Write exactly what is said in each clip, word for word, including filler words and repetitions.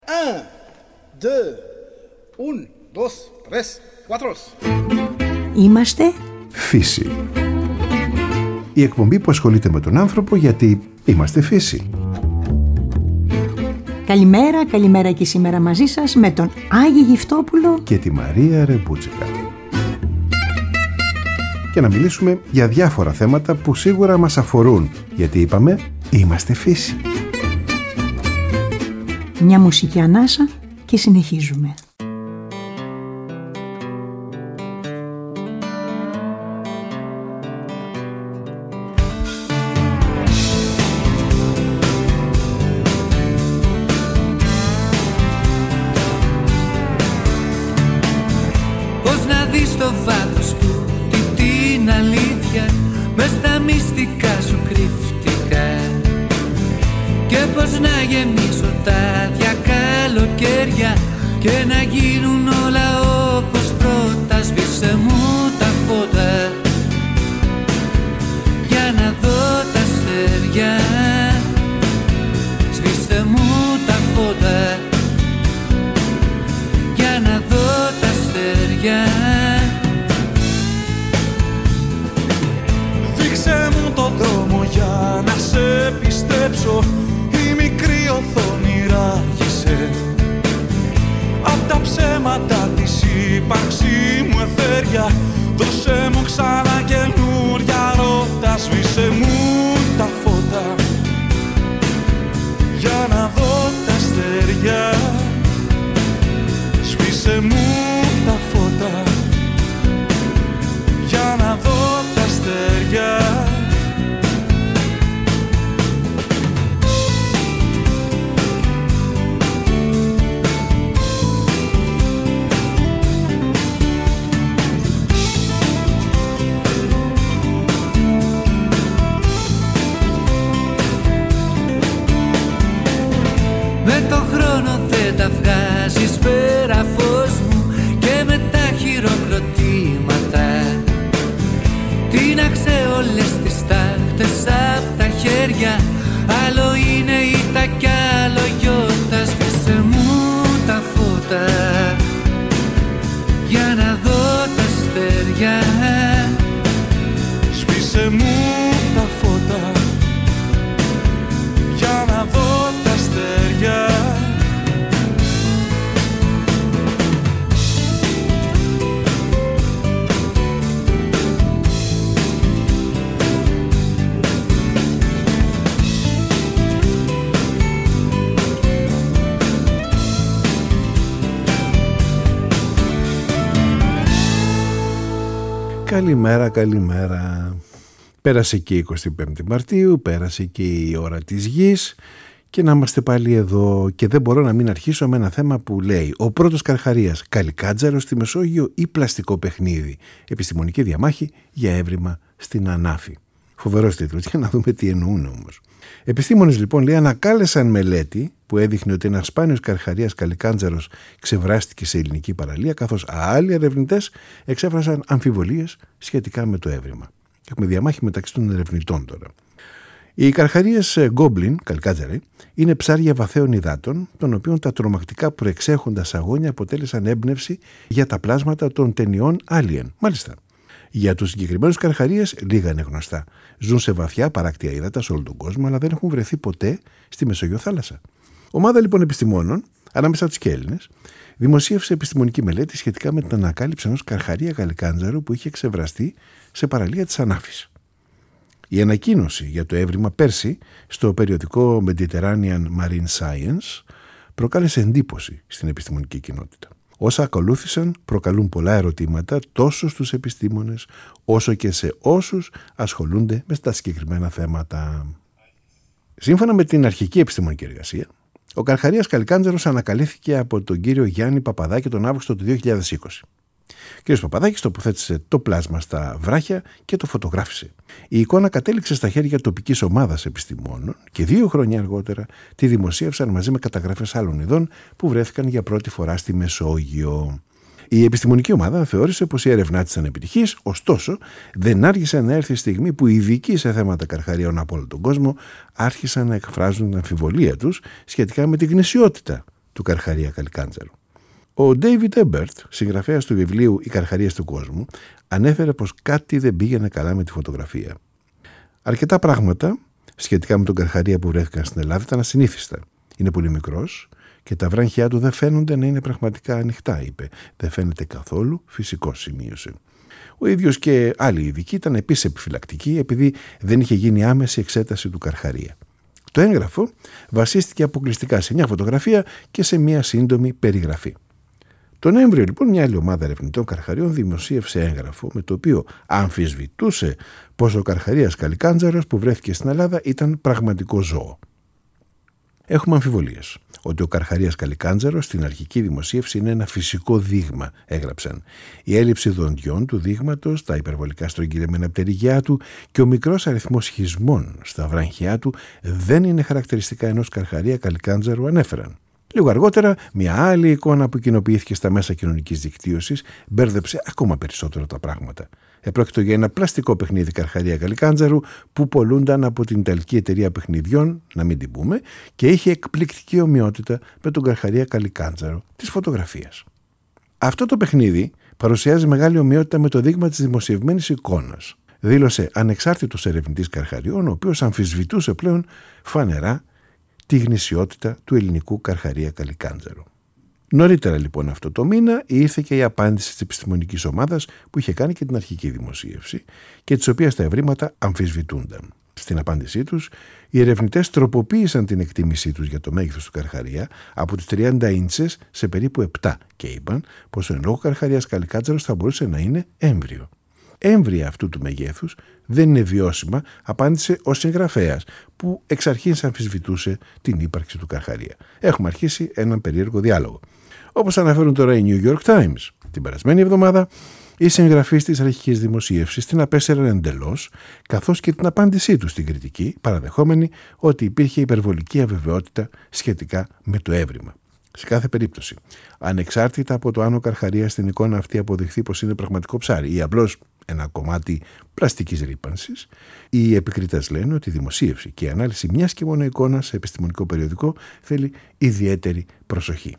Un, deux, un, dos, tres, cuatro. Είμαστε Φύση. Η εκπομπή που ασχολείται με τον άνθρωπο γιατί είμαστε φύση. Καλημέρα, καλημέρα και σήμερα μαζί σας με τον Άγη Γυφτόπουλο Και τη Μαρία Ρεμπούτσικα. Και να μιλήσουμε για διάφορα θέματα που σίγουρα μας αφορούν, γιατί είπαμε είμαστε φύση. Μια μουσική ανάσα και συνεχίζουμε. Πώς να δεις το βάθος του, τι την αλήθεια, μες στα μυστικά σου κρύφτηκα. Και πώς να γεμίσω τα διακαλοκαίρια και να γίνουν όλα όπως πρώτα. Σβήσε μου τα φώτα για να δω τα αστέρια. Σβήσε μου τα φώτα για να δω τα αστέρια. Δείξε μου το δρόμο για να σε πιστέψω. Η μικρή οθόνη ράγισε απ' τα ψέματα της ύπαρξή μου εθέρια. Δώσε μου ξανά καινούρια ρότα. Σβήσε μου τα φώτα για να δω τα αστέρια. Σβήσε μου τα φώτα για να δω τα αστέρια. Με το χρόνο δεν τα βγάζεις πέρα φως μου και με τα χειροκροτήματα. Τίναξε όλες τις τάχτες απ' τα χέρια. Άλλο είναι ήττα κι άλλο γιώτα. Σβήσε μου τα φώτα για να δω τα αστέρια. Σβήσε μου τα φώτα για να δω τα αστέρια. Καλημέρα, καλημέρα. Πέρασε και η εικοστή πέμπτη Μαρτίου, πέρασε και η ώρα της γης και να είμαστε πάλι εδώ. Και δεν μπορώ να μην αρχίσω με ένα θέμα που λέει: ο πρώτος Καρχαρίας, καλικάτζαρος στη Μεσόγειο ή πλαστικό παιχνίδι? Επιστημονική διαμάχη για έβριμα στην Ανάφη. Φοβερός τίτλος, για να δούμε τι εννοούν όμως. Επιστήμονες λοιπόν, λέει, ανακάλεσαν μελέτη που έδειχνε ότι ένας σπάνιος Καρχαρίας καλικάτζαρος ξεβράστηκε σε ελληνική παραλία, καθώς άλλοι ερευνητές εξέφρασαν αμφιβολίες σχετικά με το έβριμα. Έχουμε διαμάχη μεταξύ των ερευνητών τώρα. Οι καρχαρίες γκόμπλιν, καλικάτζαροι, είναι ψάρια βαθαίων υδάτων, των οποίων τα τρομακτικά προεξέχοντα σαγόνια αποτέλεσαν έμπνευση για τα πλάσματα των ταινιών Alien. Μάλιστα. Για τους συγκεκριμένους καρχαρίες λίγα είναι γνωστά. Ζουν σε βαθιά παράκτια ύδατα σε όλο τον κόσμο, αλλά δεν έχουν βρεθεί ποτέ στη Μεσόγειο θάλασσα. Ομάδα λοιπόν επιστημόνων, ανάμεσα τους και Έλληνες, δημοσίευσε επιστημονική μελέτη σχετικά με την ανακάλυψη ενός καρχαρία καλικάτζαρου που είχε ξεβραστεί σε παραλία της Ανάφης. Η ανακοίνωση για το έβριμα πέρσι στο περιοδικό Mediterranean Marine Science προκάλεσε εντύπωση στην επιστημονική κοινότητα. Όσα ακολούθησαν προκαλούν πολλά ερωτήματα τόσο στους επιστήμονες όσο και σε όσους ασχολούνται με τα συγκεκριμένα θέματα. Σύμφωνα με την αρχική επιστημονική εργασία, ο καρχαρίας καλικάτζαρος ανακαλύφθηκε από τον κύριο Γιάννη Παπαδάκη τον Αύγουστο του δύο χιλιάδες είκοσι. Ο κ. Παπαδάκης τοποθέτησε το πλάσμα στα βράχια και το φωτογράφησε. Η εικόνα κατέληξε στα χέρια τοπικής ομάδας επιστημόνων και δύο χρόνια αργότερα τη δημοσίευσαν μαζί με καταγραφές άλλων ειδών που βρέθηκαν για πρώτη φορά στη Μεσόγειο. Η επιστημονική ομάδα θεώρησε πως η έρευνά της ήταν επιτυχής, ωστόσο δεν άργησε να έρθει η στιγμή που οι ειδικοί σε θέματα καρχαριών από όλο τον κόσμο άρχισαν να εκφράζουν την αμφιβολία τους σχετικά με την γνησιότητα του Καρχαρία Καλικάντζαρου. Ο Ντέιβιντ Έμπερτ, συγγραφέας του βιβλίου «Οι Καρχαρίες του κόσμου», ανέφερε πως κάτι δεν πήγαινε καλά με τη φωτογραφία. Αρκετά πράγματα σχετικά με τον Καρχαρία που βρέθηκαν στην Ελλάδα ήταν ασυνήθιστα. Είναι πολύ μικρός και τα βράχια του δεν φαίνονται να είναι πραγματικά ανοιχτά, είπε. Δεν φαίνεται καθόλου φυσικό, σημείωσε. Ο ίδιος και άλλοι ειδικοί ήταν επίσης επιφυλακτικοί επειδή δεν είχε γίνει άμεση εξέταση του Καρχαρία. Το έγγραφο βασίστηκε αποκλειστικά σε μια φωτογραφία και σε μια σύντομη περιγραφή. Τον Νοέμβριο, λοιπόν, μια άλλη ομάδα ερευνητών Καρχαριών δημοσίευσε έγγραφο με το οποίο αμφισβητούσε πως ο Καρχαρίας Καλικάντζαρος που βρέθηκε στην Ελλάδα ήταν πραγματικό ζώο. Έχουμε αμφιβολίες ότι ο Καρχαρίας Καλικάντζαρος στην αρχική δημοσίευση είναι ένα φυσικό δείγμα, έγραψαν. Η έλλειψη δοντιών του δείγματος, τα υπερβολικά στρογγυλεμένα πτερυγιά του και ο μικρός αριθμός χισμών στα βράχια του δεν είναι χαρακτηριστικά ενός Καρχαρία Καλικάντζαρου, ανέφεραν. Λίγο αργότερα, μια άλλη εικόνα που κοινοποιήθηκε στα μέσα κοινωνικής δικτύωσης μπέρδεψε ακόμα περισσότερο τα πράγματα. Επρόκειτο για ένα πλαστικό παιχνίδι Καρχαρία Καλικάντζαρου που πολλούνταν από την Ιταλική εταιρεία παιχνιδιών, να μην την πούμε, και είχε εκπληκτική ομοιότητα με τον Καρχαρία Καλικάντζαρο της φωτογραφίας. Αυτό το παιχνίδι παρουσιάζει μεγάλη ομοιότητα με το δείγμα της δημοσιευμένης εικόνας, δήλωσε ανεξάρτητος ερευνητής Καρχαριών, ο οποίος αμφισβητούσε πλέον φανερά τη γνησιότητα του ελληνικού Καρχαρία Καλικάντζαρου. Νωρίτερα λοιπόν αυτό το μήνα ήρθε και η απάντηση της επιστημονικής ομάδας που είχε κάνει και την αρχική δημοσίευση και της οποίας τα ευρήματα αμφισβητούνταν. Στην απάντησή τους, οι ερευνητές τροποποίησαν την εκτίμησή τους για το μέγεθος του Καρχαρία από τις τριάντα ίντσες σε περίπου επτά και είπαν πως ο εν λόγω Καρχαρίας Καλικάντζαρος θα μπορούσε να είναι έμβριο. Έμβρια αυτού του μεγέθους δεν είναι βιώσιμα, απάντησε ο συγγραφέας που εξ αρχής αμφισβητούσε την ύπαρξη του Καρχαρία. Έχουμε αρχίσει έναν περίεργο διάλογο. Όπως αναφέρουν τώρα οι New York Times, την περασμένη εβδομάδα οι συγγραφείς της αρχικής δημοσίευσης την απέσαιραν εντελώς, καθώς και την απάντησή τους στην κριτική, παραδεχόμενη ότι υπήρχε υπερβολική αβεβαιότητα σχετικά με το έβριμα. Σε κάθε περίπτωση, ανεξάρτητα από το αν ο Καρχαρίας στην εικόνα αυτή αποδειχθεί πως είναι πραγματικό ψάρι ή απλώς ένα κομμάτι πλαστικής ρύπανσης, οι επικριτές λένε ότι η δημοσίευση και η ανάλυση μιας και μόνο εικόνας σε επιστημονικό περιοδικό θέλει ιδιαίτερη προσοχή.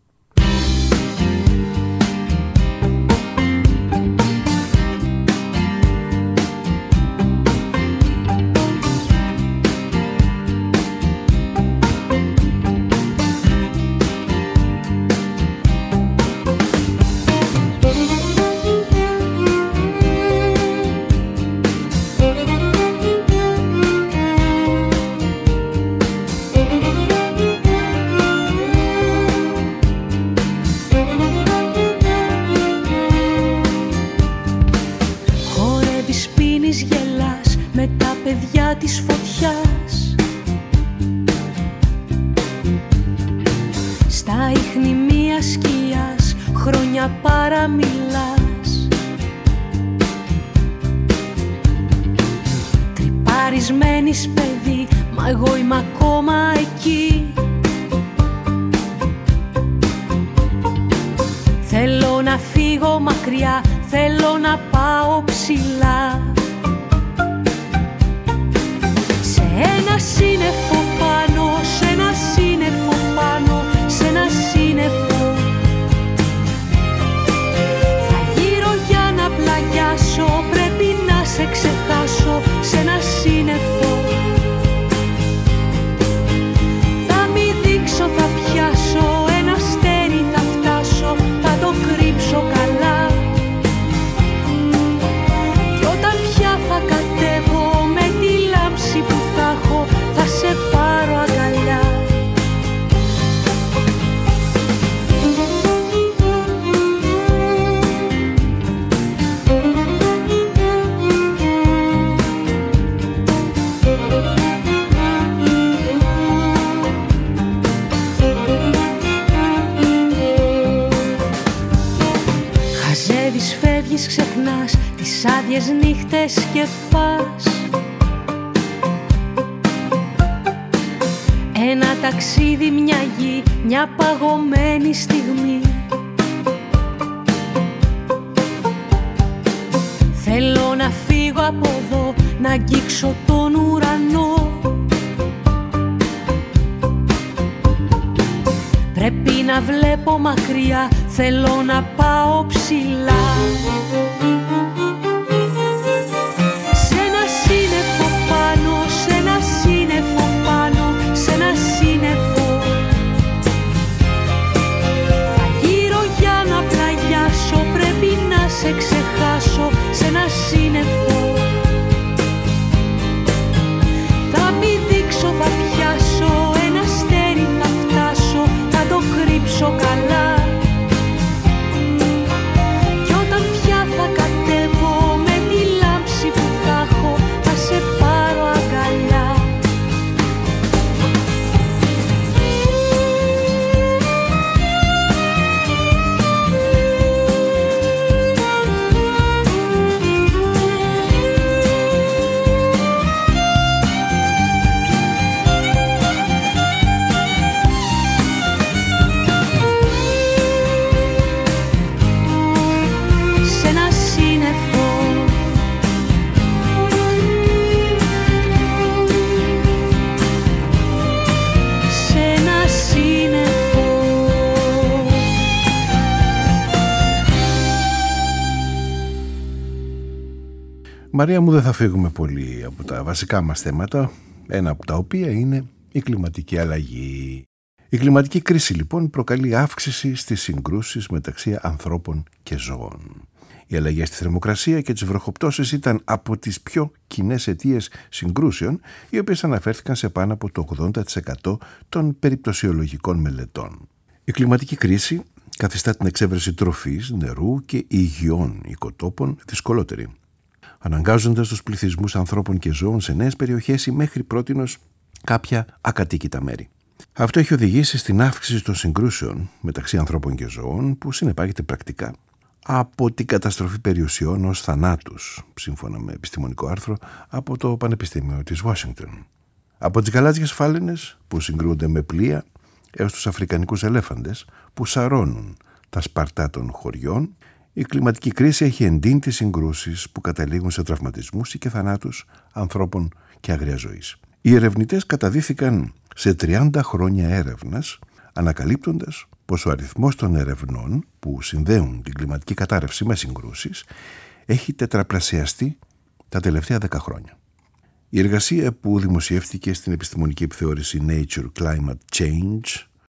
Της φωτιάς στα ίχνη μιας σκιάς χρόνια παραμιλάς, τρυπαρισμένης παιδί, μα εγώ είμαι ακόμα εκεί. Θέλω να φύγω μακριά, θέλω να πάω ψηλά, ένα σύννεφο πάνω, σε ένα σύννεφο πάνω, σε ένα σύννεφο. Θα γύρω για να πλαγιάσω, πρέπει να σε ξεχάσω, σε ένα σύννεφο. Θα μη δείξω, θα πιάσω, ένα αστέρι θα φτάσω, θα το κρύψω καλά. Κι όταν πια θα κατέβω με τη λάμψη που θα έχω, θα σε πάρω αγκαλιά. Χαζεύεις, φεύγεις, ξεχνάς τις άδειες νύχτες και πας. Ένα ταξίδι, μια γη, μια παγωμένη στιγμή. Θέλω να φύγω από εδώ, να αγγίξω τον ουρανό. Πρέπει να βλέπω μακριά, θέλω να πάω ψηλά. Σε ένα σύννεφο πάνω, σε ένα σύννεφο πάνω, σε ένα σύννεφο. Θα γύρω για να πλαγιάσω, πρέπει να σε ξεχάσω, σε ένα σύννεφο. Θα μην δείξω, θα πιάσω, ένα αστέρι θα φτάσω, θα το κρύψω καλά. Κι όταν πια θα κατέβω με τη λάμψη που θα έχω, θα σε πάρω αγκαλιά. Μαρία μου, δεν θα φύγουμε πολύ από τα βασικά μας θέματα, ένα από τα οποία είναι η κλιματική αλλαγή. Η κλιματική κρίση λοιπόν προκαλεί αύξηση στις συγκρούσεις μεταξύ ανθρώπων και ζώων. Οι αλλαγές στη θερμοκρασία και τις βροχοπτώσεις ήταν από τις πιο κοινές αιτίες συγκρούσεων, οι οποίες αναφέρθηκαν σε πάνω από το ογδόντα τοις εκατό των περιπτωσιολογικών μελετών. Η κλιματική κρίση καθιστά την εξέβρεση τροφής, νερού και υγιών οικοτόπων δυσκολότερη, αναγκάζοντας τους πληθυσμούς ανθρώπων και ζώων σε νέες περιοχές ή μέχρι πρότινος κάποια ακατοίκητα μέρη. Αυτό έχει οδηγήσει στην αύξηση των συγκρούσεων μεταξύ ανθρώπων και ζώων, που συνεπάγεται πρακτικά από την καταστροφή περιουσιών ως θανάτους, σύμφωνα με επιστημονικό άρθρο από το Πανεπιστήμιο της Ουάσιγκτον. Από τις γαλάζιες φάλαινες που συγκρούονται με πλοία έως τους αφρικανικούς ελέφαντες που σαρώνουν τα σπαρτά των χωριών, η κλιματική κρίση έχει εντείνει τις συγκρούσεις που καταλήγουν σε τραυματισμούς ή και θανάτους ανθρώπων και άγρια ζωής. Οι ερευνητές καταδύθηκαν σε τριάντα χρόνια έρευνας, ανακαλύπτοντας πως ο αριθμός των ερευνών που συνδέουν την κλιματική κατάρρευση με συγκρούσεις έχει τετραπλασιαστεί τα τελευταία δέκα χρόνια. Η εργασία που δημοσιεύτηκε στην επιστημονική επιθεώρηση Nature Climate Change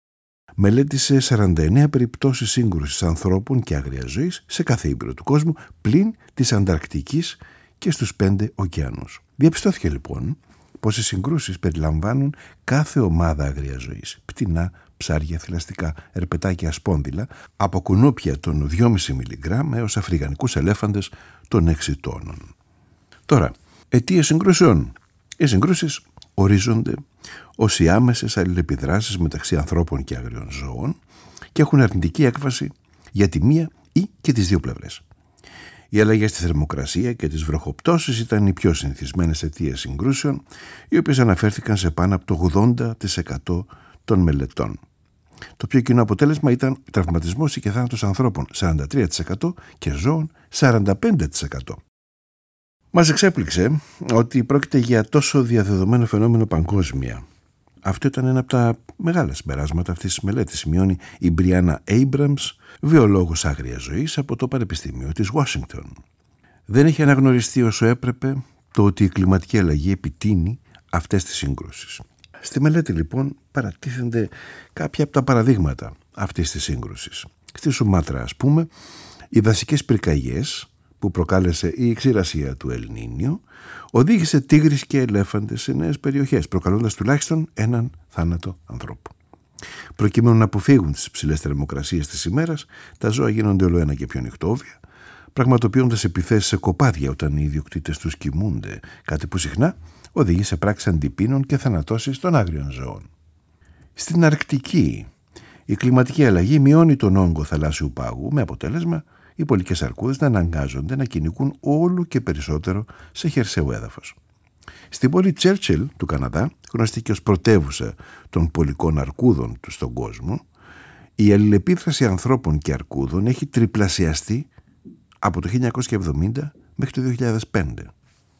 μελέτησε σαράντα εννέα περιπτώσεις σύγκρουσης ανθρώπων και άγριας ζωής σε κάθε ήπειρο του κόσμου, πλην της Ανταρκτικής και στους πέντε ωκεανούς. Διαπιστώθηκε λοιπόν πως οι συγκρούσεις περιλαμβάνουν κάθε ομάδα άγριας ζωής, πτηνά, ψάρια, θηλαστικά, ερπετάκια, σπόνδυλα, από κουνούπια των δυόμισι μιλιγκράμμ έως αφρικανικούς ελέφαντες των έξι τόνων. Τώρα, αιτίες συγκρούσεων. Οι συγκρούσεις ορίζονται ως οι άμεσες αλληλεπιδράσεις μεταξύ ανθρώπων και άγριων ζώων και έχουν αρνητική έκβαση για τη μία ή και τις δύο πλευρές. Οι αλλαγές στη θερμοκρασία και τις βροχοπτώσεις ήταν οι πιο συνηθισμένες αιτίες συγκρούσεων, οι οποίες αναφέρθηκαν σε πάνω από το ογδόντα τοις εκατό των μελετών. Το πιο κοινό αποτέλεσμα ήταν τραυματισμός ή και θάνατος ανθρώπων σαράντα τρία τοις εκατό και ζώων σαράντα πέντε τοις εκατό. Μας εξέπληξε ότι πρόκειται για τόσο διαδεδομένο φαινόμενο παγκόσμια. Αυτό ήταν ένα από τα μεγάλα συμπεράσματα αυτής της μελέτης, σημειώνει η Μπριάννα Έιμπραμς, βιολόγος άγριας ζωής από το Πανεπιστήμιο της Ουάσιγκτον. Δεν έχει αναγνωριστεί όσο έπρεπε το ότι η κλιματική αλλαγή επιτείνει αυτές τις σύγκρουσεις. Στη μελέτη λοιπόν παρατίθενται κάποια από τα παραδείγματα αυτής της σύγκρουσης. Στη Σουμάτρα, ας πούμε, οι δασικές πυρκαγιές που προκάλεσε η ξηρασία του Ελνίνιο οδήγησε τίγρεις και ελέφαντες σε νέες περιοχές, προκαλώντας τουλάχιστον έναν θάνατο ανθρώπου. Προκειμένου να αποφύγουν τις υψηλές θερμοκρασίες της ημέρας, τα ζώα γίνονται όλο ένα και πιο νυχτόβια, πραγματοποιώντας επιθέσεις σε κοπάδια όταν οι ιδιοκτήτες τους κοιμούνται, κάτι που συχνά οδηγεί σε πράξεις αντιπίνων και θανατώσεις των άγριων ζώων. Στην Αρκτική, η κλιματική αλλαγή μειώνει τον όγκο θαλάσσιου πάγου, με αποτέλεσμα οι πολικές αρκούδες να αναγκάζονται να κυνηγούν όλο και περισσότερο σε χερσαίο έδαφος. Στην πόλη Τσέρτσιλ του Καναδά, γνωστή και ως πρωτεύουσα των πολικών αρκούδων του στον κόσμο, η αλληλεπίδραση ανθρώπων και αρκούδων έχει τριπλασιαστεί από το χίλια εννιακόσια εβδομήντα μέχρι το δύο χιλιάδες πέντε.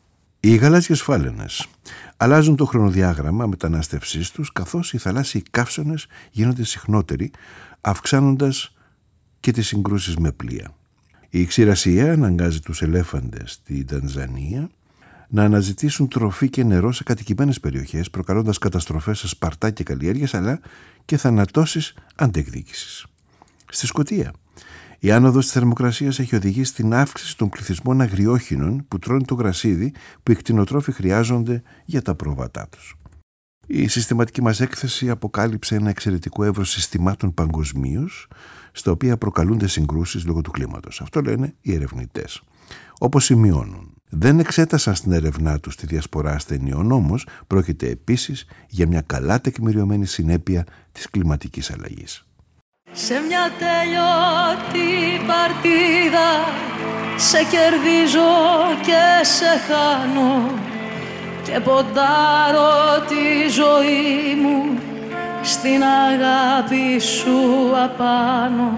Οι γαλάζιες φάλαινες αλλάζουν το χρονοδιάγραμμα μετανάστευσής τους, καθώς οι θαλάσσιοι καύσονες γίνονται συχνότεροι, αυξάνοντας και τις συγκρούσεις με πλοία. Η ξηρασία αναγκάζει τους ελέφαντες στην Τανζανία να αναζητήσουν τροφή και νερό σε κατοικημένες περιοχές, προκαλώντας καταστροφές σε σπαρτά και καλλιέργειες, αλλά και θανατώσεις αντεκδίκησης. Στη Σκωτία, η άνοδος της θερμοκρασίας έχει οδηγήσει στην αύξηση των πληθυσμών αγριόχινων που τρώνε το γρασίδι που οι κτηνοτρόφοι χρειάζονται για τα πρόβατά τους. Η συστηματική μας έκθεση αποκάλυψε ένα εξαιρετικό εύρος συστημάτων παγκοσμίως, στα οποία προκαλούνται συγκρούσεις λόγω του κλίματος. Αυτό λένε οι ερευνητές. Όπως σημειώνουν, δεν εξέτασαν στην ερευνά τους τη διασπορά ασθενειών, όμως πρόκειται επίσης για μια καλά τεκμηριωμένη συνέπεια της κλιματικής αλλαγής. Σε μια τελειώτη παρτίδα σε κερδίζω και σε χάνω και ποντάρω τη ζωή μου στην αγάπη σου απάνω.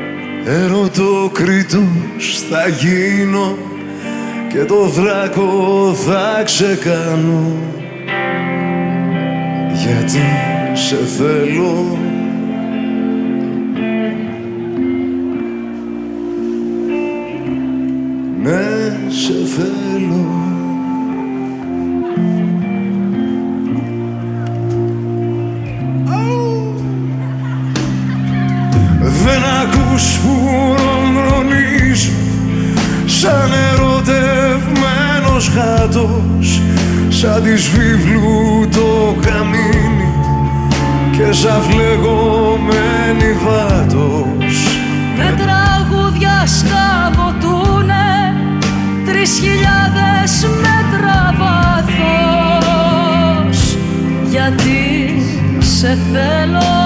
Ερωτοκρίτος θα γίνω και το δράκο θα ξεκάνω, γιατί σε θέλω. Ναι, σε θέλω. Δεν ακούς που ρομρονίζω σαν ερωτευμένος γάτος, σαν της βίβλου το καμίνι και σαν φλεγωμένη βάτος. Με τραγούδια σκαβωτούνε τρεις χιλιάδες μέτρα βάθος, γιατί σε θέλω.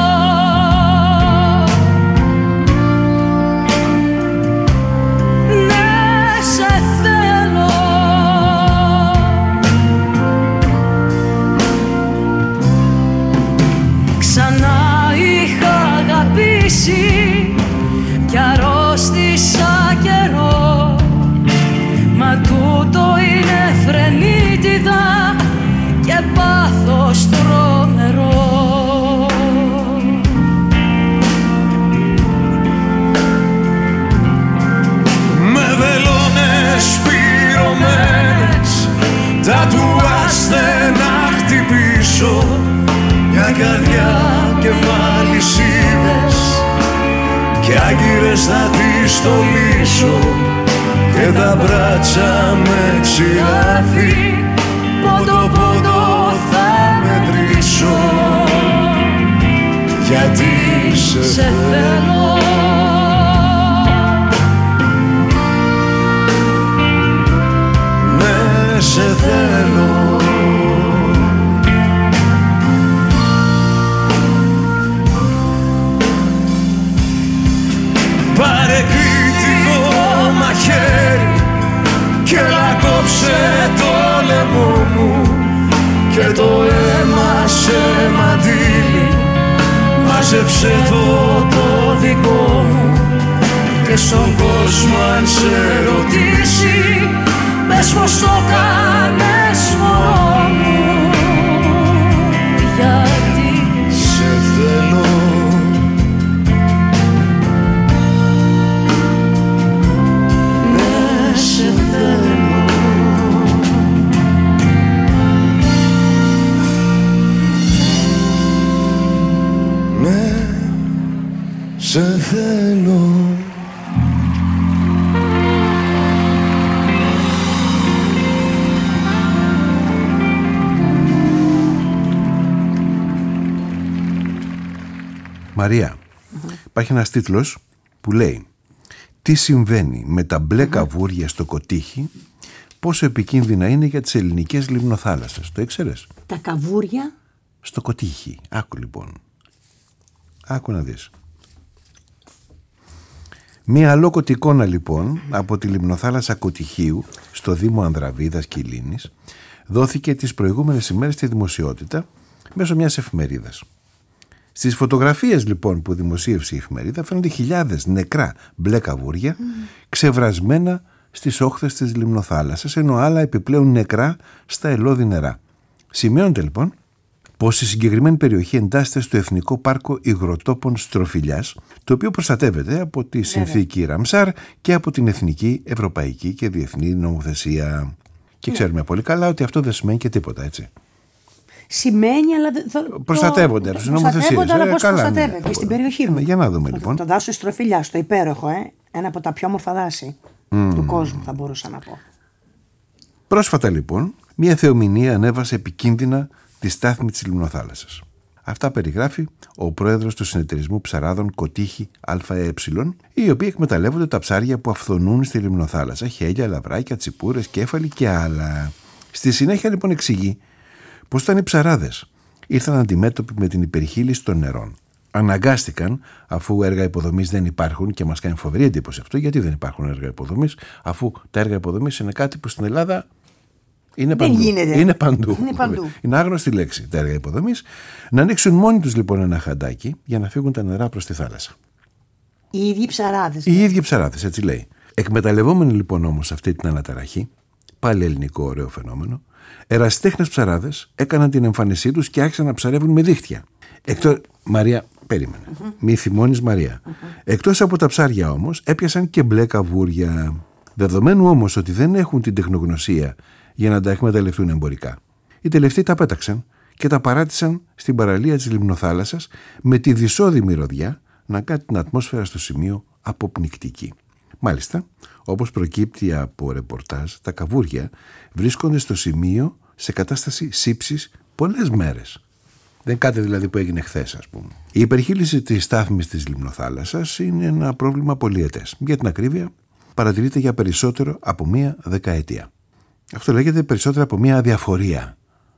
Κι αρρώστησα καιρό, μα τούτο είναι φρενίτιδα και πάθος τρομερό. Με βελόνες πυρωμένες τα του ασθενά χτυπήσω, μια καρδιά και μαλισίδες και άγκυρες θα τις στολίσω και τα μπράτσα με ξηράφι πόντο πόντο θα μετρήσω, γιατί σε, σε θέλω. Ναι, σε θέλω. Πάρε κριτικό μαχαίρι και λακόψε το λαιμό μου και το αίμα σε μαντίλι, μάζεψε το το δικό μου και στον κόσμο αν σε ρωτήσει πες πως το κάνες μωρό μου, γιατί σε θέλω. Σε θέλω. Μαρία, mm-hmm. υπάρχει ένας τίτλος που λέει «Τι συμβαίνει με τα μπλε mm-hmm. καβούρια στο Κωτίχι, πόσο επικίνδυνα είναι για τις ελληνικές λιμνοθάλασσες». Το ήξερες? Τα καβούρια στο Κωτίχι. Άκου λοιπόν. Άκου να δεις. Μία αλόκοτη εικόνα λοιπόν από τη λιμνοθάλασσα Κωτιχίου στο Δήμο Ανδραβίδας και Λίνης δόθηκε τις προηγούμενες ημέρες στη δημοσιότητα μέσω μιας εφημερίδας. Στις φωτογραφίες λοιπόν που δημοσίευσε η εφημερίδα φαίνονται χιλιάδες νεκρά μπλε καβούρια mm. ξεβρασμένα στις όχθες της λιμνοθάλασσας, ενώ άλλα επιπλέον νεκρά στα ελώδη νερά. Σημειώνεται λοιπόν πως η συγκεκριμένη περιοχή εντάσσεται στο Εθνικό Πάρκο Υγροτόπων Στροφιλιάς, το οποίο προστατεύεται από τη συνθήκη Ραμσάρ και από την εθνική, ευρωπαϊκή και διεθνή νομοθεσία. Και ξέρουμε πολύ καλά ότι αυτό δεν σημαίνει και τίποτα, έτσι. Σημαίνει, αλλά. Το, προστατεύονται από τι νομοθεσίε. Προστατεύονται, αλλά πώς προστατεύεται ναι. στην περιοχή μου. Ναι, για να δούμε λοιπόν. Το, το δάσος Στροφιλιάς, το υπέροχο, ε? Ένα από τα πιο όμορφα δάση mm. του κόσμου, θα μπορούσα να πω. Πρόσφατα λοιπόν, μια θεομηνία ανέβασε επικίνδυνα τη στάθμη της λιμνοθάλασσας. Αυτά περιγράφει ο πρόεδρος του συνεταιρισμού ψαράδων Κοτύχη ΑΕ, οι οποίοι εκμεταλλεύονται τα ψάρια που αυθονούν στη λιμνοθάλασσα, χέλια, λαβράκια, τσιπούρες, κέφαλοι και άλλα. Στη συνέχεια λοιπόν εξηγεί πως όταν οι ψαράδες ήρθαν αντιμέτωποι με την υπερχείληση των νερών, αναγκάστηκαν, αφού έργα υποδομής δεν υπάρχουν, και μας κάνει φοβερή εντύπωση αυτό, γιατί δεν υπάρχουν έργα υποδομής, αφού τα έργα υποδομής είναι κάτι που στην Ελλάδα είναι παντού. Δεν γίνεται. Είναι παντού. Είναι παντού. Είναι άγνωστη λέξη τα έργα υποδομής. Να ανοίξουν μόνοι τους λοιπόν ένα χαντάκι για να φύγουν τα νερά προς τη θάλασσα. Οι ίδιοι ψαράδες. Οι ίδιοι ψαράδες, έτσι λέει. Εκμεταλλευόμενοι λοιπόν όμως αυτή την αναταραχή, πάλι ελληνικό ωραίο φαινόμενο, ερασιτέχνες ψαράδες έκαναν την εμφάνισή τους και άρχισαν να ψαρεύουν με δίχτυα. Εκτός... Μαρία, περίμενε. Mm-hmm. Μη θυμώνεις, Μαρία. Mm-hmm. Εκτός από τα ψάρια όμως, έπιασαν και μπλε καβούρια. Δεδομένου όμως ότι δεν έχουν την τεχνογνωσία για να τα εκμεταλλευτούν εμπορικά, οι τελευταίοι τα πέταξαν και τα παράτησαν στην παραλία της λιμνοθάλασσας με τη δυσόδη μυρωδιά να κάνει την ατμόσφαιρα στο σημείο αποπνικτική. Μάλιστα, όπως προκύπτει από ρεπορτάζ, τα καβούρια βρίσκονται στο σημείο σε κατάσταση σύψης πολλές μέρες. Δεν κάτι δηλαδή που έγινε χθες, ας πούμε. Η υπερχείληση της στάθμης της λιμνοθάλασσας είναι ένα πρόβλημα πολυετές. Για την ακρίβεια, παρατηρείται για περισσότερο από μία δεκαετία. Αυτό λέγεται περισσότερο από μία αδιαφορία.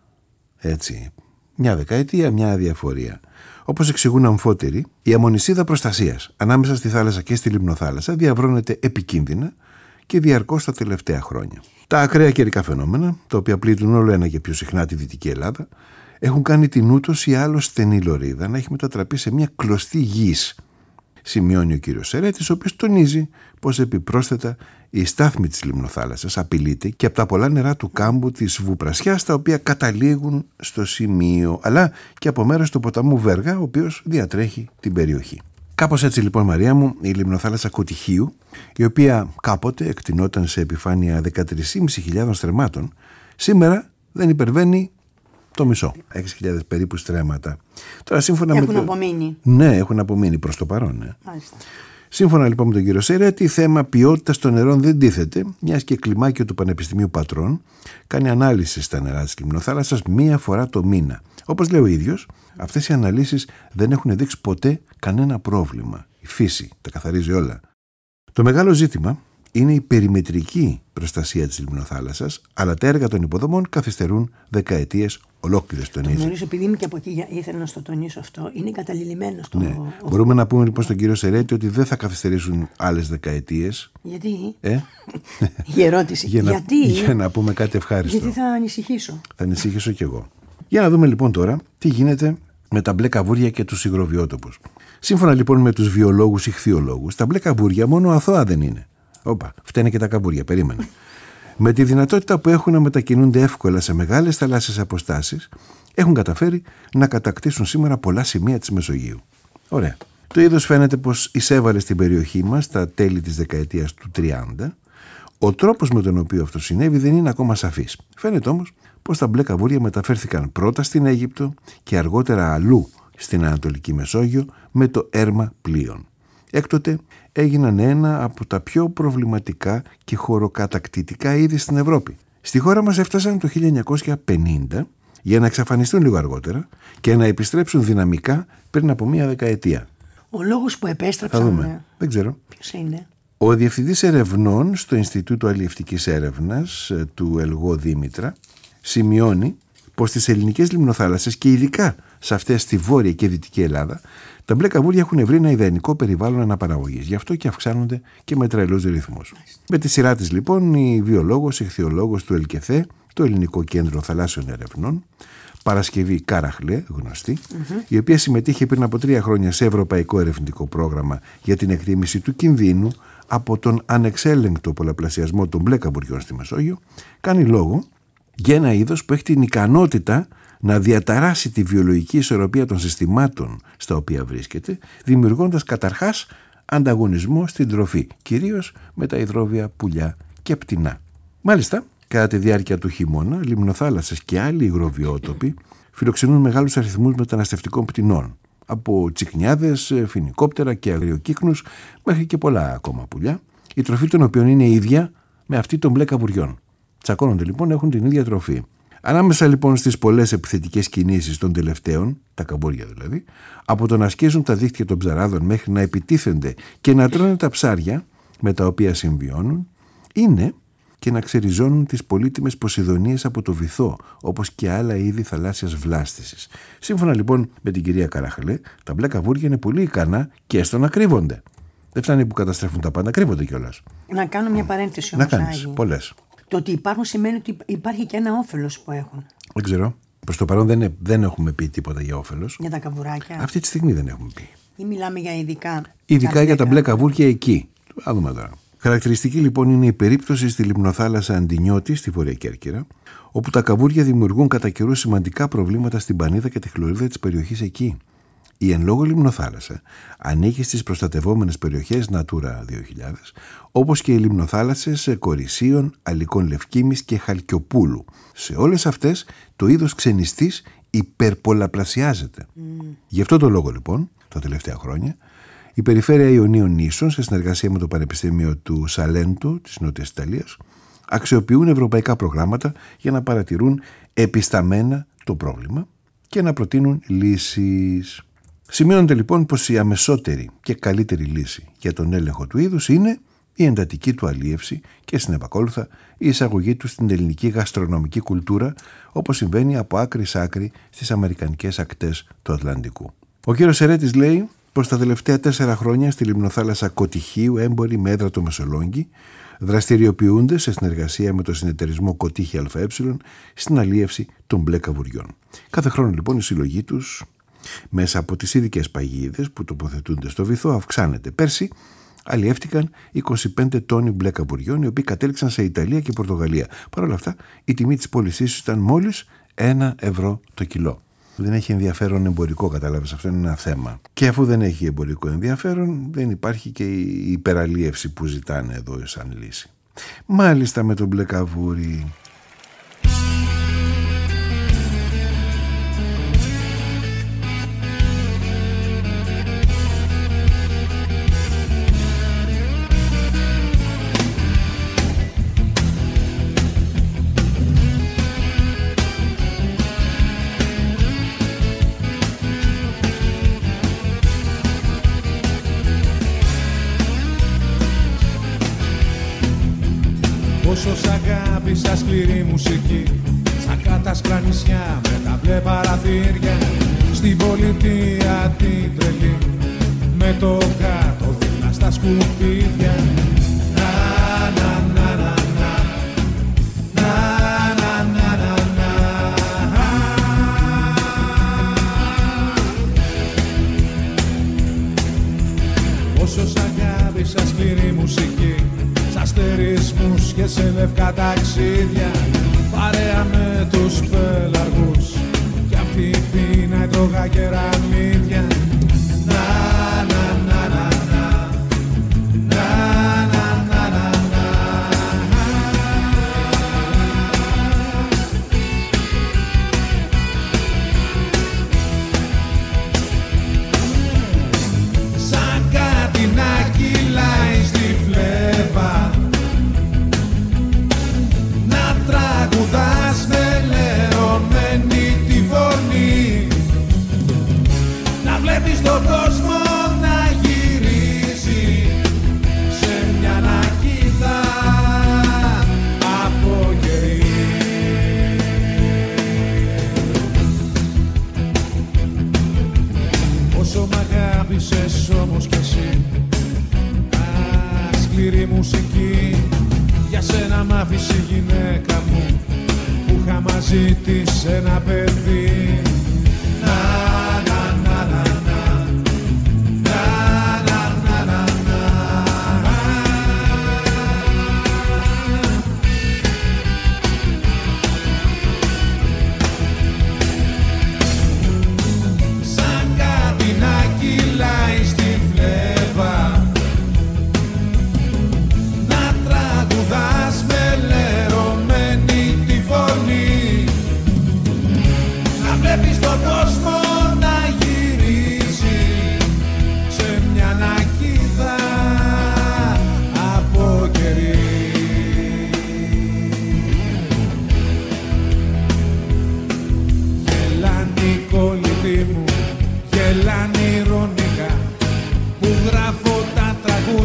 Έτσι. Μια δεκαετία, μια αδιαφορία. Όπως εξηγούν αμφότεροι, η αμμονισίδα προστασίας ανάμεσα στη θάλασσα και στη λιμνοθάλασσα διαβρώνεται επικίνδυνα και διαρκώς τα τελευταία χρόνια. Τα ακραία καιρικά φαινόμενα, τα οποία πλήττουν όλο ένα και πιο συχνά τη Δυτική Ελλάδα, έχουν κάνει την ούτως ή άλλως στενή λωρίδα να έχει μετατραπεί σε μια κλωστή γης. Σημειώνει ο κύριος Σερέτης, ο οποίος τονίζει πως επιπρόσθετα η στάθμη της λιμνοθάλασσας απειλείται και από τα πολλά νερά του κάμπου της Βουπρασιάς, τα οποία καταλήγουν στο σημείο, αλλά και από μέρος του ποταμού Βέργα, ο οποίος διατρέχει την περιοχή. Κάπως έτσι λοιπόν, Μαρία μου, η λιμνοθάλασσα Κοτυχίου, η οποία κάποτε εκτινόταν σε επιφάνεια δεκατρείς χιλιάδες πεντακόσια στρεμμάτων, σήμερα δεν υπερβαίνει το μισό, έξι χιλιάδες περίπου στρέμματα. Τώρα, σύμφωνα έχουν με το... απομείνει. Ναι, έχουν απομείνει προς το παρόν. Ναι. Μάλιστα. Σύμφωνα λοιπόν με τον κύριο Σερέτη, θέμα ποιότητας των νερών δεν τίθεται, μιας και κλιμάκιο του Πανεπιστημίου Πατρών κάνει ανάλυση στα νερά της λιμνοθάλασσας μία φορά το μήνα. Όπως λέει ο ίδιος, αυτές οι αναλύσεις δεν έχουν δείξει ποτέ κανένα πρόβλημα. Η φύση τα καθαρίζει όλα. Το μεγάλο ζήτημα είναι η περιμετρική προστασία της λιμνοθάλασσας, αλλά τα έργα των υποδομών καθυστερούν δεκαετίες ολόκληρες, τονίζει. Το γνωρίζω, επειδή είμαι και από εκεί, ήθελα να στο τονίσω αυτό. Είναι καταληλημένο στο. Ναι. Ο... Μπορούμε να πούμε λοιπόν στον κύριο Σερέτη ότι δεν θα καθυστερήσουν άλλες δεκαετίες. Γιατί? Ε? Η ερώτηση. για, να, Γιατί? για να πούμε κάτι ευχάριστο. Γιατί θα ανησυχήσω. Θα ανησυχήσω κι εγώ. Για να δούμε λοιπόν τώρα τι γίνεται με τα μπλε καβούρια και τους υγροβιότοπους. Σύμφωνα λοιπόν με τους βιολόγους ηχθειολόγους, τα μπλε καβούρια μόνο αθώα δεν είναι. Όπα, φταίνε και τα καβούρια, περίμενε. Με τη δυνατότητα που έχουν να μετακινούνται εύκολα σε μεγάλες θαλάσσιες αποστάσεις, έχουν καταφέρει να κατακτήσουν σήμερα πολλά σημεία της Μεσογείου. Ωραία. Το είδος φαίνεται πως εισέβαλε στην περιοχή μας στα τέλη της δεκαετίας του τριάντα. Ο τρόπος με τον οποίο αυτό συνέβη δεν είναι ακόμα σαφής. Φαίνεται όμως πως τα μπλε καβούρια μεταφέρθηκαν πρώτα στην Αίγυπτο και αργότερα αλλού στην Ανατολική Μεσόγειο με το έρμα πλοίων. Έκτοτε έγιναν ένα από τα πιο προβληματικά και χωροκατακτητικά είδη στην Ευρώπη. Στη χώρα μας έφτασαν το χίλια εννιακόσια πενήντα για να εξαφανιστούν λίγο αργότερα και να επιστρέψουν δυναμικά πριν από μία δεκαετία. Ο λόγος που επέστρεψαν... Θα δούμε. Δεν ξέρω. Ποιος είναι? Ο Διευθυντής Ερευνών στο Ινστιτούτο Αλλιευτικής Έρευνας του Ελγό Δήμητρα σημειώνει πως στις ελληνικές λιμνοθάλασσες και ειδικά σε αυτές στη Βόρεια και Δυτική Ελλάδα, τα μπλε καβούρια έχουν βρει ένα ιδανικό περιβάλλον αναπαραγωγής. Γι' αυτό και αυξάνονται και με τρελούς ρυθμούς. Με τη σειρά της λοιπόν, η βιολόγος, ηχθειολόγος του ΕΛΚΕΘΕ, το Ελληνικό Κέντρο Θαλάσσιων Ερευνών, Παρασκευή Κάραχλε, γνωστή, mm-hmm. η οποία συμμετείχε πριν από τρία χρόνια σε ευρωπαϊκό ερευνητικό πρόγραμμα για την εκτίμηση του κινδύνου από τον ανεξέλεγκτο πολλαπλασιασμό των μπλε καμπουριών στη Μεσόγειο, κάνει λόγο για ένα είδος που έχει την ικανότητα να διαταράσει τη βιολογική ισορροπία των συστημάτων στα οποία βρίσκεται, δημιουργώντας καταρχάς ανταγωνισμό στην τροφή, κυρίως με τα υδρόβια πουλιά και πτηνά. Μάλιστα, κατά τη διάρκεια του χειμώνα, λιμνοθάλασσες και άλλοι υγροβιότοποι φιλοξενούν μεγάλους αριθμούς μεταναστευτικών πτηνών, από τσικνιάδες, φοινικόπτερα και αγριοκύκνους μέχρι και πολλά ακόμα πουλιά, η τροφή των οποίων είναι ίδια με αυτή των μπλε καμπουριών. Τσακώνονται λοιπόν, έχουν την ίδια τροφή. Ανάμεσα λοιπόν στις πολλές επιθετικές κινήσεις των τελευταίων, τα καμπούρια δηλαδή, από το να ασκήσουν τα δίχτυα των ψαράδων μέχρι να επιτίθενται και να τρώνε τα ψάρια με τα οποία συμβιώνουν, είναι και να ξεριζώνουν τις πολύτιμες ποσειδονίες από το βυθό, όπως και άλλα είδη θαλάσσιας βλάστησης. Σύμφωνα λοιπόν με την κυρία Καράχαλε, τα μπλε καβούρια είναι πολύ ικανά και στο να κρύβονται. Δεν φτάνει που καταστρέφουν τα πάντα, κρύβονται κιόλας. Να κάνω μια παρένθεση όμως. Να κάνεις, πολλές. Το ότι υπάρχουν σημαίνει ότι υπάρχει και ένα όφελος που έχουν. Δεν ξέρω. Προς το παρόν δεν, δεν έχουμε πει τίποτα για όφελος. Για τα καβουράκια. Αυτή τη στιγμή δεν έχουμε πει. Ή μιλάμε για ειδικά. Ειδικά για τα μπλε καβούρια εκεί. Α δούμε τώρα. Χαρακτηριστική λοιπόν είναι η περίπτωση στη λιμνοθάλασσα Αντινιώτη, στη Βόρεια Κέρκυρα, όπου τα καβούρια δημιουργούν κατά καιρούς σημαντικά προβλήματα στην πανίδα και τη χλωρίδα της περιοχής εκεί. Η εν λόγω λιμνοθάλασσα ανήκει στις προστατευόμενες περιοχές Natura δύο χιλιάδες, όπως και οι λιμνοθάλασσες Κορισίων, Αλικών Λευκήμης και Χαλκιοπούλου. Σε όλες αυτές το είδος ξενιστής υπερπολαπλασιάζεται. Mm. Γι' αυτό το λόγο λοιπόν, τα τελευταία χρόνια, η Περιφέρεια Ιωνίων Νήσων, σε συνεργασία με το Πανεπιστήμιο του Σαλέντο της Νότιας Ιταλίας, αξιοποιούν ευρωπαϊκά προγράμματα για να παρατηρούν επισταμμένα το πρόβλημα και να προτείνουν λύσεις. Σημειώνεται λοιπόν πως η αμεσότερη και καλύτερη λύση για τον έλεγχο του είδους είναι η εντατική του αλίευση και συνεπακόλουθα η εισαγωγή του στην ελληνική γαστρονομική κουλτούρα, όπως συμβαίνει από άκρη σ' άκρη στις αμερικανικές ακτές του Ατλαντικού. Ο κύριος Σερέτης λέει πως τα τελευταία τέσσερα χρόνια στη λιμνοθάλασσα Κοτυχίου έμποροι με έδρα το Μεσολόγγι δραστηριοποιούνται σε συνεργασία με το συνεταιρισμό Κοτύχη ΑΕ στην αλίευση των μπλε καβουριών. Κάθε χρόνο λοιπόν η συλλογή τους μέσα από τις ειδικές παγίδες που τοποθετούνται στο βυθό αυξάνεται. Πέρσι αλλιεύτηκαν είκοσι πέντε τόνοι μπλε καβουριών, οι οποίοι κατέληξαν σε Ιταλία και Πορτογαλία. Παρ' όλα αυτά η τιμή της πώλησής τους ήταν μόλις ένα ευρώ το κιλό. Δεν έχει ενδιαφέρον εμπορικό, κατάλαβες, αυτό είναι ένα θέμα. Και αφού δεν έχει εμπορικό ενδιαφέρον, δεν υπάρχει και η υπεραλίευση που ζητάνε εδώ σαν λύση. Μάλιστα με τον μπλε καβούρι. Πόσο σ' αγάπησα σκληρή μουσική, στα κάτασπρα νησιά με τα μπλε παραθύρια, στην πολιτεία την τρελή, με το κάτω δίπλα στα σκουπίδια. Να, να, να, να, να, να, να, να, να. Πόσο σ' αγάπησα σκληρή μουσική, σ' αστερισμούς και σε λευκά ταξίδια, παρέα με τους πελαργούς κι απ' την πείνα έτρωγα κεραμίδια. Να, να, να, να, να, να, να, να, να, να. Σαν κάτι να κυλάει στη φλέβα, τραγουδάς με λερωμένη τη φωνή, να βλέπεις τον κόσμο να γυρίζει σε μια νακίδα από γερί. Όσο μ' αγάπησες όμως κι εσύ, α, σκληρή μουσική, για σένα μ' άφησε η γυναίκα μου που είχα μαζί της ένα παιδί.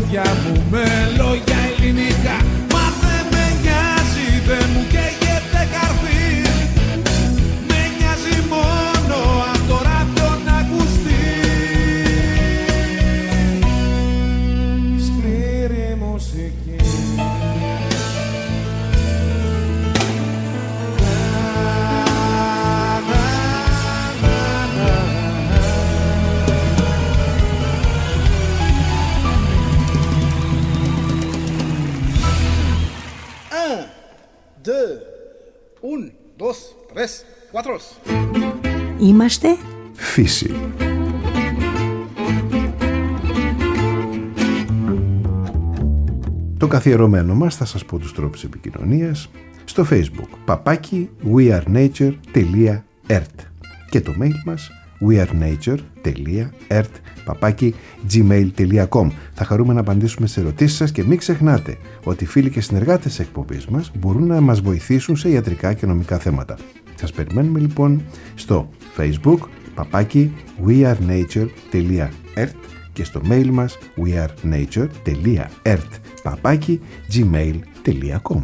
καρδιά μου με λόγια ελληνικά. Μα δεν με νοιάζει, δεν μου καίγεται καρφί. Με νοιάζει μόνο αν το ράδιο να ακουστεί. Σκληρή μουσική. Un, dos, tres, cuatro. Είμαστε Φύση. Το καθιερωμένο μας, θα σας πω τους τρόπους επικοινωνίας, στο Facebook παπάκι wearenature.ert και το mail μας wearenature.ert παπάκι gmail.com. Θα χαρούμε να απαντήσουμε σε ερωτήσεις σας και μην ξεχνάτε ότι οι φίλοι και συνεργάτες της εκπομπής μας μπορούν να μας βοηθήσουν σε ιατρικά και νομικά θέματα. Σας περιμένουμε λοιπόν στο Facebook παπάκι wearenature.ert και στο mail μας wearenature.ert παπάκι gmail.com.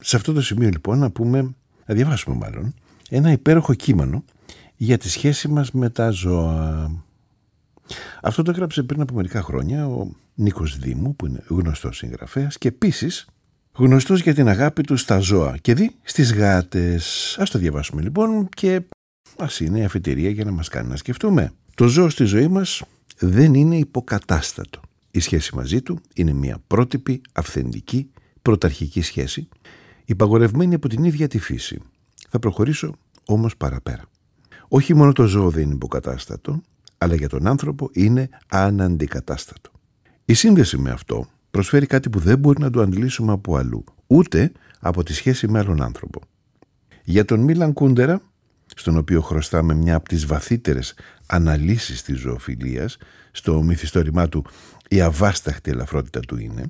Σε αυτό το σημείο λοιπόν να πούμε, να διαβάσουμε μάλλον, ένα υπέροχο κείμενο για τη σχέση μας με τα ζώα. Αυτό το έγραψε πριν από μερικά χρόνια ο Νίκος Δήμου, που είναι γνωστός συγγραφέας και επίσης γνωστός για την αγάπη του στα ζώα και δει στις γάτες. Ας το διαβάσουμε λοιπόν και ας είναι η αφετηρία για να μας κάνει να σκεφτούμε. Το ζώο στη ζωή μας δεν είναι υποκατάστατο. Η σχέση μαζί του είναι μια πρότυπη, αυθεντική, πρωταρχική σχέση, υπαγορευμένη από την ίδια τη φύση. Θα προχωρήσω όμως παραπέρα. Όχι μόνο το ζώο δεν είναι υποκατάστατο, αλλά για τον άνθρωπο είναι αναντικατάστατο. Η σύνδεση με αυτό προσφέρει κάτι που δεν μπορεί να το αντλήσουμε από αλλού, ούτε από τη σχέση με άλλον άνθρωπο. Για τον Μίλαν Κούντερα, στον οποίο χρωστάμε μια από τις βαθύτερες αναλύσεις της ζωοφιλίας, στο μυθιστόρημά του «Η αβάσταχτη ελαφρότητα του είναι»,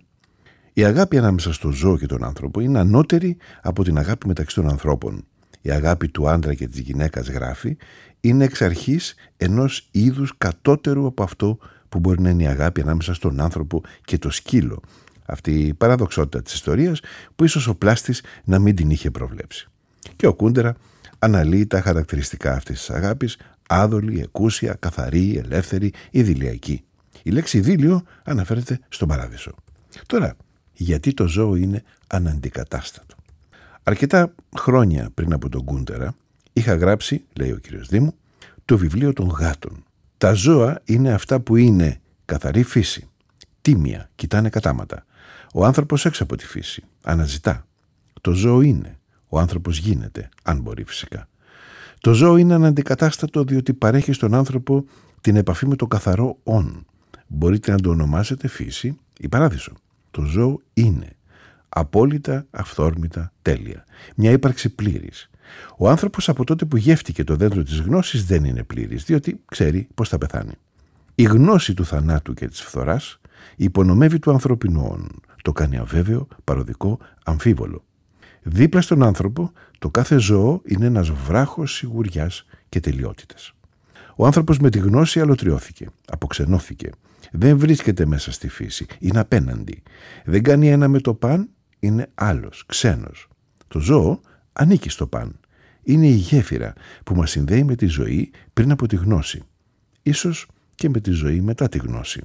η αγάπη ανάμεσα στο ζώο και τον άνθρωπο είναι ανώτερη από την αγάπη μεταξύ των ανθρώπων. Η αγάπη του άντρα και της γυναίκας, γράφει, είναι εξ αρχής ενός είδους κατώτερου από αυτό που μπορεί να είναι η αγάπη ανάμεσα στον άνθρωπο και το σκύλο. Αυτή η παραδοξότητα της ιστορίας που ίσως ο πλάστης να μην την είχε προβλέψει. Και ο Κούντερα αναλύει τα χαρακτηριστικά αυτής της αγάπης, άδολη, εκούσια, καθαρή, ελεύθερη, ιδηλιακή. Η λέξη ιδήλιο αναφέρεται στον Παράδεισο. Τώρα, γιατί το ζώο είναι αναντικατάστατο. Αρκετά χρόνια πριν από τον Κούντερα είχα γράψει, λέει ο κύριος Δήμου, το βιβλίο των γάτων. Τα ζώα είναι αυτά που είναι καθαρή φύση, τίμια, κοιτάνε κατάματα. Ο άνθρωπος έξω από τη φύση, αναζητά. Το ζώο είναι, ο άνθρωπος γίνεται, αν μπορεί φυσικά. Το ζώο είναι αναντικατάστατο διότι παρέχει στον άνθρωπο την επαφή με το καθαρό όν. Μπορείτε να το ονομάσετε φύση ή παράδεισο. Το ζώο είναι απόλυτα, αυθόρμητα, τέλεια. Μια ύπαρξη πλήρης. Ο άνθρωπος από τότε που γεύτηκε το δέντρο της γνώσης δεν είναι πλήρης, διότι ξέρει πώς θα πεθάνει. Η γνώση του θανάτου και της φθοράς υπονομεύει του ανθρώπινου όν. Το κάνει αβέβαιο, παροδικό, αμφίβολο. Δίπλα στον άνθρωπο, το κάθε ζώο είναι ένας βράχος σιγουριάς και τελειότητας. Ο άνθρωπος με τη γνώση αλωτριώθηκε, αποξενώθηκε. Δεν βρίσκεται μέσα στη φύση, είναι απέναντι. Δεν κάνει ένα με το παν, είναι άλλος, ξένος. Το ζώο ανήκει στο παν. Είναι η γέφυρα που μας συνδέει με τη ζωή πριν από τη γνώση. Ίσως και με τη ζωή μετά τη γνώση.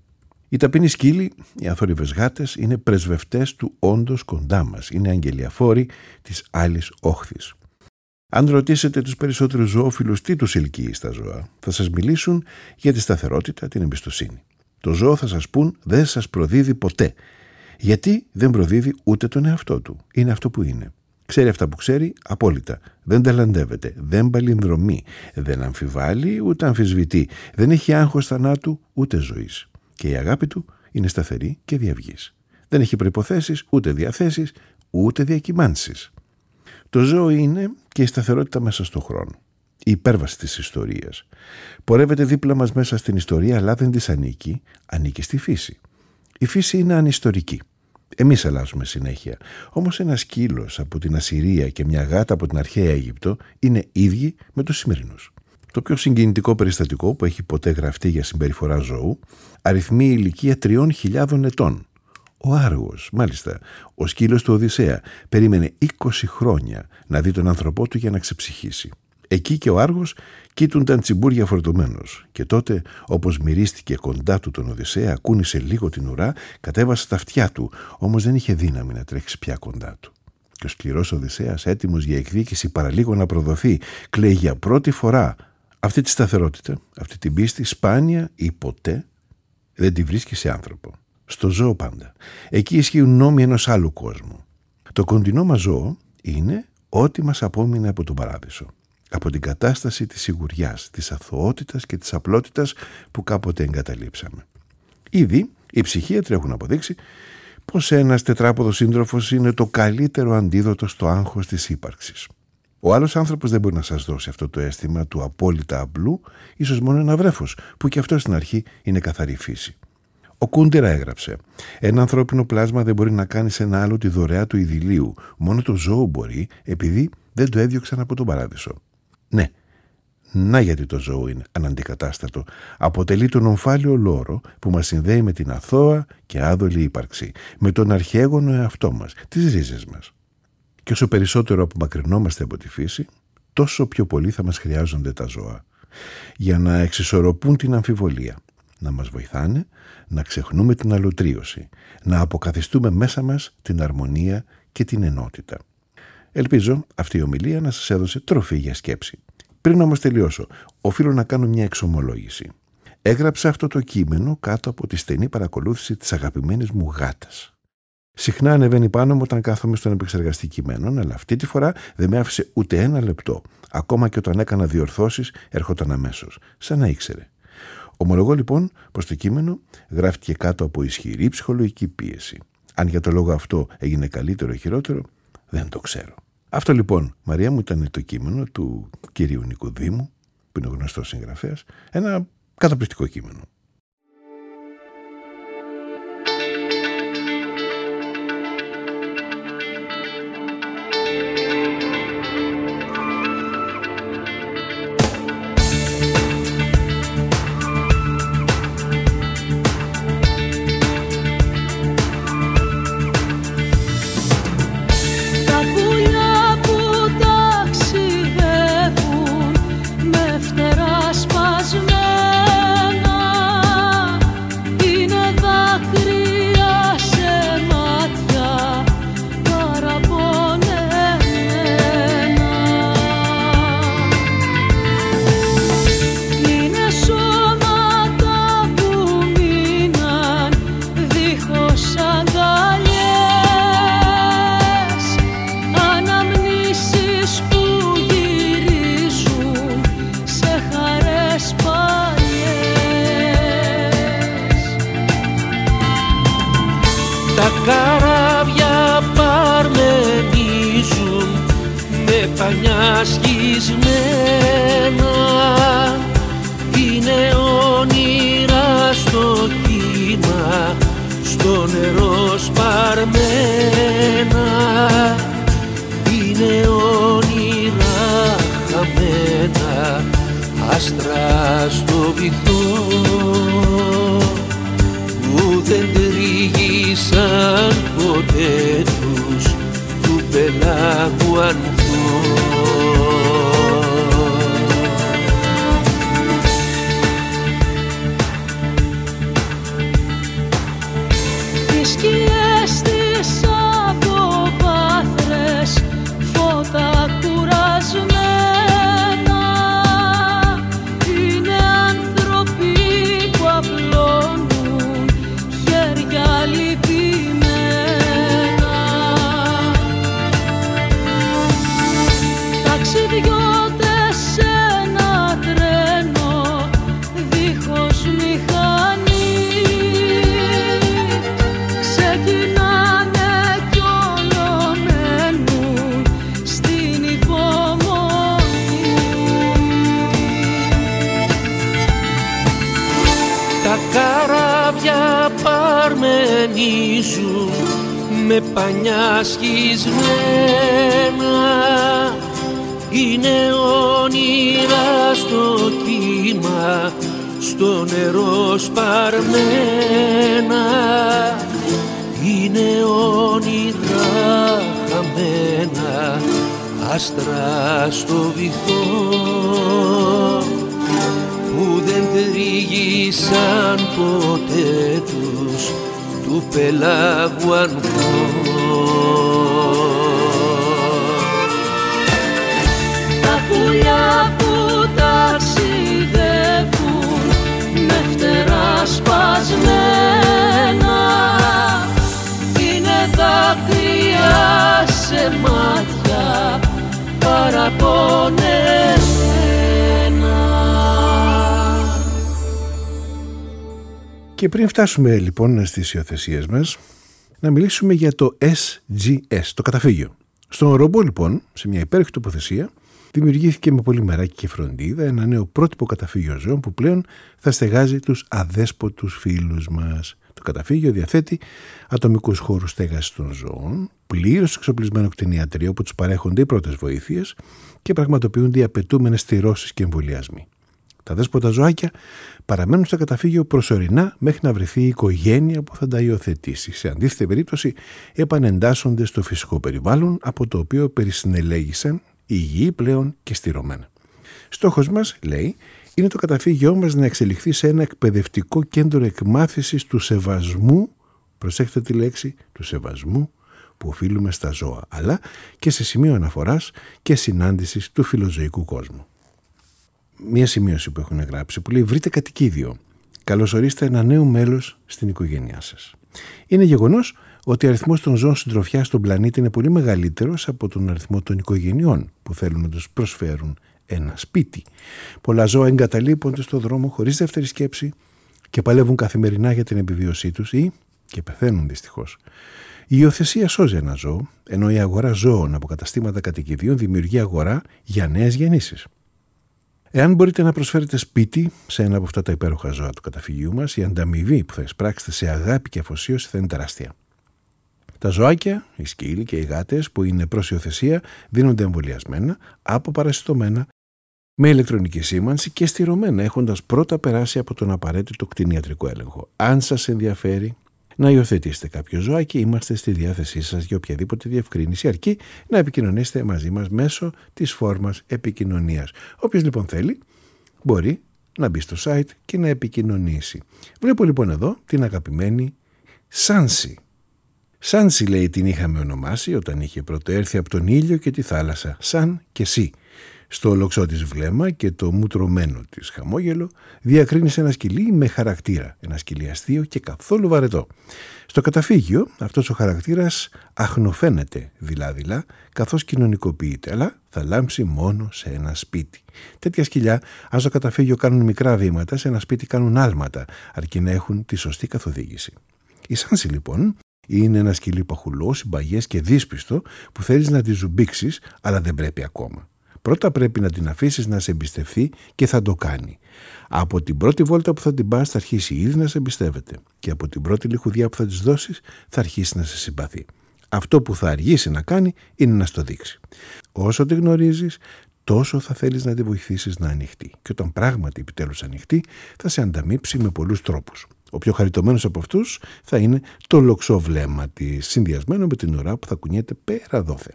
Οι ταπεινοί σκύλοι, οι αθόρυβες γάτες, είναι πρεσβευτές του όντως κοντά μας. Είναι αγγελιαφόροι της άλλης όχθης. Αν ρωτήσετε τους περισσότερους ζωόφιλους τι τους ελκύει στα ζώα, θα σας μιλήσουν για τη σταθερότητα, την εμπιστοσύνη. Το ζώο θα σας πούν δεν σας προδίδει ποτέ. Γιατί δεν προδίδει ούτε τον εαυτό του. Είναι αυτό που είναι. Ξέρει αυτά που ξέρει απόλυτα. Δεν ταλαντεύεται, δεν παλινδρομεί, δεν αμφιβάλλει ούτε αμφισβητεί. Δεν έχει άγχος θανάτου ούτε ζωής. Και η αγάπη του είναι σταθερή και διαυγής. Δεν έχει προϋποθέσεις, ούτε διαθέσεις, ούτε διακυμάνσεις. Το ζώο είναι και η σταθερότητα μέσα στον χρόνο. Η υπέρβαση της ιστορίας. Πορεύεται δίπλα μας μέσα στην ιστορία, αλλά δεν της ανήκει, ανήκει στη φύση. Η φύση είναι ανιστορική. Εμείς αλλάζουμε συνέχεια. Όμως ένα σκύλος από την Ασσυρία και μια γάτα από την αρχαία Αίγυπτο είναι ίδιοι με τους σημερινούς. Το πιο συγκινητικό περιστατικό που έχει ποτέ γραφτεί για συμπεριφορά ζώου αριθμεί ηλικία τριών χιλιάδων ετών. Ο Άργος, μάλιστα, ο σκύλος του Οδυσσέα, περίμενε είκοσι χρόνια να δει τον άνθρωπό του για να ξεψυχήσει. Εκεί και ο Άργος κοίτουνταν τσιμπούρια φορτωμένος. Και τότε, όπως μυρίστηκε κοντά του τον Οδυσσέα, κούνησε λίγο την ουρά, κατέβασε τα αυτιά του, όμως δεν είχε δύναμη να τρέξει πια κοντά του. Και ο σκληρός Οδυσσέας, έτοιμος για εκδίκηση παραλίγο να προδοθεί, κλαίει για πρώτη φορά. Αυτή τη σταθερότητα, αυτή την πίστη, σπάνια ή ποτέ δεν τη βρίσκει σε άνθρωπο. Στο ζώο πάντα. Εκεί ισχύουν νόμοι ενός άλλου κόσμου. Το κοντινό μας ζώο είναι ό,τι μας απόμεινε από τον Παράδεισο. Από την κατάσταση της σιγουριάς, της αθωότητας και της απλότητας που κάποτε εγκαταλείψαμε. Ήδη οι ψυχίατροι έχουν αποδείξει πως ένας τετράποδος σύντροφος είναι το καλύτερο αντίδοτο στο άγχος της ύπαρξης. Ο άλλος άνθρωπος δεν μπορεί να σας δώσει αυτό το αίσθημα του απόλυτα απλού, ίσως μόνο ένα βρέφος, που και αυτό στην αρχή είναι καθαρή φύση. Ο Κούντερα έγραψε: ένα ανθρώπινο πλάσμα δεν μπορεί να κάνει σε ένα άλλο τη δωρεά του ειδηλίου. Μόνο το ζώο μπορεί, επειδή δεν το έδιωξαν από τον Παράδεισο. Ναι, να γιατί το ζώο είναι αναντικατάστατο. Αποτελεί τον ομφάλιο λόρο που μας συνδέει με την αθώα και άδολη ύπαρξη, με τον αρχαίγονο εαυτό μας, τις ρίζες μας. Και όσο περισσότερο απομακρυνόμαστε από τη φύση, τόσο πιο πολύ θα μας χρειάζονται τα ζώα για να εξισορροπούν την αμφιβολία, να μας βοηθάνε να ξεχνούμε την αλωτρίωση, να αποκαθιστούμε μέσα μας την αρμονία και την ενότητα. Ελπίζω αυτή η ομιλία να σας έδωσε τροφή για σκέψη. Πριν όμως τελειώσω, οφείλω να κάνω μια εξομολόγηση. Έγραψα αυτό το κείμενο κάτω από τη στενή παρακολούθηση της αγαπημένης μου γάτας. Συχνά ανεβαίνει πάνω μου όταν κάθομαι στον επεξεργαστή κειμένων, αλλά αυτή τη φορά δεν με άφησε ούτε ένα λεπτό. Ακόμα και όταν έκανα διορθώσεις, έρχονταν αμέσως, σαν να ήξερε. Ομολογώ λοιπόν πως το κείμενο γράφτηκε κάτω από ισχυρή ψυχολογική πίεση. Αν για το λόγο αυτό έγινε καλύτερο ή χειρότερο, δεν το ξέρω. Αυτό λοιπόν, Μαρία μου, ήταν το κείμενο του κυρίου Νικοδήμου, που είναι ο γνωστός συγγραφέας, ένα καταπληκτικό κείμενο. Τα καράβια παρμενίζουν με πανιά σχισμένα, είναι όνειρα στο κύμα, στο νερό σπαρμένα, είναι όνειρα χαμένα, άστρα στο βυθό που δεν τρίγησαν ποτέ τους του πελάγου ανθό. Οι σκιές της αποβάθρες, φώτα κουρασμένα, είναι άνθρωποι που απλώνουν χέρια λυπημένα. Ταξιδιώτες σε ένα τρένο δίχως μηχανή, ξεκινάνε κι όλο μένουν στην υπομονή. Τα καράβια παρμενίζουν με πανιά σχισμένα, είναι όνειρα στο κύμα, στο νερό σπαρμένα, είναι όνειρα χαμένα, άστρα στο βυθό που δεν τρίγησαν ποτέ τους του πελάγου ανθό. Τα πουλιά που ταξιδεύουν με φτερά σπασμένα, είναι δάκρυα σε μάτια παραπονεμένα. Και πριν φτάσουμε λοιπόν στις υιοθεσίες μας, να μιλήσουμε για το ες τζι ες, το καταφύγιο. Στον ρομπό λοιπόν, σε μια υπέροχη τοποθεσία, δημιουργήθηκε με πολύ μεράκι και φροντίδα ένα νέο πρότυπο καταφύγιο ζώων που πλέον θα στεγάζει τους αδέσποτους φίλους μας. Το καταφύγιο διαθέτει ατομικούς χώρους στέγασης των ζώων, πλήρως εξοπλισμένο κτηνιατρίο όπου τους παρέχονται οι πρώτες βοήθειες και πραγματοποιούνται οι απαιτούμενες στηρώσεις και εμβολιασμοί. Τα δέσποτα ζωάκια παραμένουν στο καταφύγιο προσωρινά μέχρι να βρεθεί η οικογένεια που θα τα υιοθετήσει. Σε αντίθετη περίπτωση επανεντάσσονται στο φυσικό περιβάλλον από το οποίο περισυνελέγησαν υγιή πλέον και στηρωμένα. Στόχος μας, λέει, είναι το καταφύγιό μας να εξελιχθεί σε ένα εκπαιδευτικό κέντρο εκμάθησης του σεβασμού, προσέξτε τη λέξη, του σεβασμού που οφείλουμε στα ζώα, αλλά και σε σημείο αναφοράς και συνάντησης του φιλοζωικού κόσμου. Μία σημείωση που έχουν γράψει που λέει: βρείτε κατοικίδιο. Καλωσορίστε ένα νέο μέλος στην οικογένειά σας. Είναι γεγονός ότι ο αριθμός των ζώων συντροφιάς στον πλανήτη είναι πολύ μεγαλύτερος από τον αριθμό των οικογενειών που θέλουν να τους προσφέρουν ένα σπίτι. Πολλά ζώα εγκαταλείπονται στον δρόμο χωρίς δεύτερη σκέψη και παλεύουν καθημερινά για την επιβίωσή τους ή και πεθαίνουν δυστυχώς. Η υιοθεσία σώζει ένα ζώο, ενώ η αγορά ζώων από καταστήματα κατοικιδίων δημιουργεί αγορά για νέες γεννήσεις. Εάν μπορείτε να προσφέρετε σπίτι σε ένα από αυτά τα υπέροχα ζώα του καταφυγίου μας, η ανταμοιβή που θα εισπράξετε σε αγάπη και αφοσίωση θα είναι τεράστια. Τα ζωάκια, οι σκύλοι και οι γάτες που είναι προς υιοθεσία δίνονται εμβολιασμένα, αποπαρασιτωμένα, με ηλεκτρονική σήμανση και στηρωμένα, έχοντας πρώτα περάσει από τον απαραίτητο κτηνιατρικό έλεγχο. Αν σας ενδιαφέρει να υιοθετήσετε κάποιο ζωάκι, είμαστε στη διάθεσή σας για οποιαδήποτε διευκρίνηση, αρκεί να επικοινωνήσετε μαζί μας μέσω της φόρμας επικοινωνίας. Όποιος λοιπόν θέλει μπορεί να μπει στο site και να επικοινωνήσει. Βλέπω λοιπόν εδώ την αγαπημένη Σάνση. Σάνση, λέει, την είχαμε ονομάσει όταν είχε πρωτοέρθει από τον ήλιο και τη θάλασσα, σαν και εσύ. Στο ολοξό της βλέμμα και το μουτρωμένο της χαμόγελο διακρίνησε ένα σκυλί με χαρακτήρα, ένα σκυλί αστείο και καθόλου βαρετό. Στο καταφύγιο αυτός ο χαρακτήρας αχνοφαίνεται δειλά-δειλά καθώς κοινωνικοποιείται, αλλά θα λάμψει μόνο σε ένα σπίτι. Τέτοια σκυλιά, αν στο καταφύγιο κάνουν μικρά βήματα, σε ένα σπίτι κάνουν άλματα, αρκεί να έχουν τη σωστή καθοδήγηση. Η Σάνση λοιπόν είναι ένα σκυλί παχουλό, συμπαγές και δύσπιστο που θέλεις να τη ζουμπήξεις, αλλά δεν πρέπει ακόμα. Πρώτα πρέπει να την αφήσεις να σε εμπιστευθεί και θα το κάνει. Από την πρώτη βόλτα που θα την πας θα αρχίσει ήδη να σε εμπιστεύεται και από την πρώτη λιχουδιά που θα της δώσεις θα αρχίσει να σε συμπαθεί. Αυτό που θα αργήσει να κάνει είναι να στο δείξει. Όσο τη γνωρίζεις, τόσο θα θέλεις να τη βοηθήσεις να ανοιχτεί. Και όταν πράγματι επιτέλους ανοιχτεί, θα σε ανταμείψει με πολλούς τρόπους. Ο πιο χαριτωμένος από αυτούς θα είναι το λοξό βλέμμα της, συνδυασμένο με την ουρά που θα κουνιέται πέρα δόθε.